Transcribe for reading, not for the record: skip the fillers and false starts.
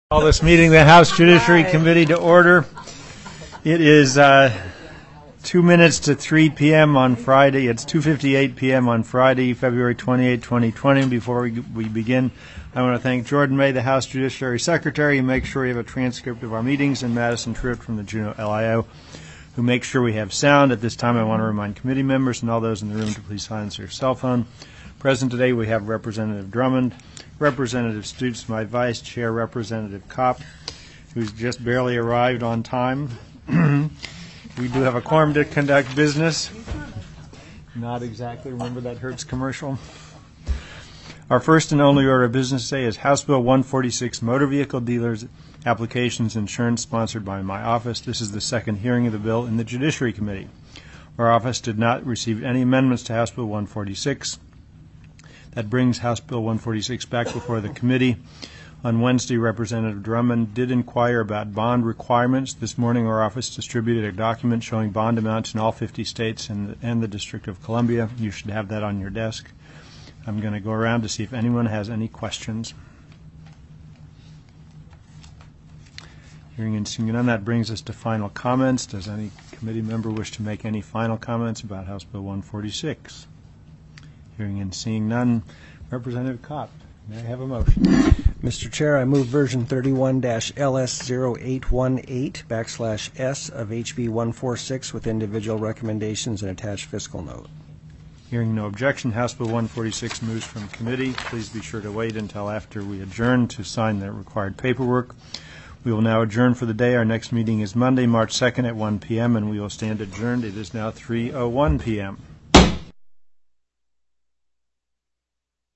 Call this meeting the House Judiciary Committee to order. It is 2 minutes to 3 p.m. on Friday. It's 2:58 p.m. on Friday, February 28, 2020. Before we begin, I want to thank Jordan May, the House Judiciary Secretary, who makes sure we have a transcript of our meetings, and Madison Tripp from the Juneau LIO, who makes sure we have sound. At this time, I want to remind committee members and all those in the room to please silence their cell phone. Present today, we have Representative Drummond, Representative Stutes, my Vice Chair, Representative Kopp, who's just barely arrived on time. We do have a quorum to conduct business. Not exactly. Remember that Hertz commercial? Our first and only order of business today is House Bill 146, Motor Vehicle Dealers Applications Insurance, sponsored by my office. This is the second hearing of the bill in the Judiciary Committee. Our office did not receive any amendments to House Bill 146. That brings House Bill 146 back before the committee. On Wednesday, Representative Drummond did inquire about bond requirements. This morning, our office distributed a document showing bond amounts in all 50 states and the District of Columbia. You should have that on your desk. I'm going to go around to see if anyone has any questions. Hearing and seeing none, that brings us to final comments. Does any committee member wish to make any final comments about House Bill 146? Hearing and seeing none, Representative Kopp, may I have a motion? Mr. Chair, I move version 31-LS0818/S of HB 146 with individual recommendations and attached fiscal note. Hearing no objection, House Bill 146 moves from committee. Please be sure to wait until after we adjourn to sign the required paperwork. We will now adjourn for the day. Our next meeting is Monday, March 2nd at 1 p.m., and we will stand adjourned. It is now 3:01 p.m.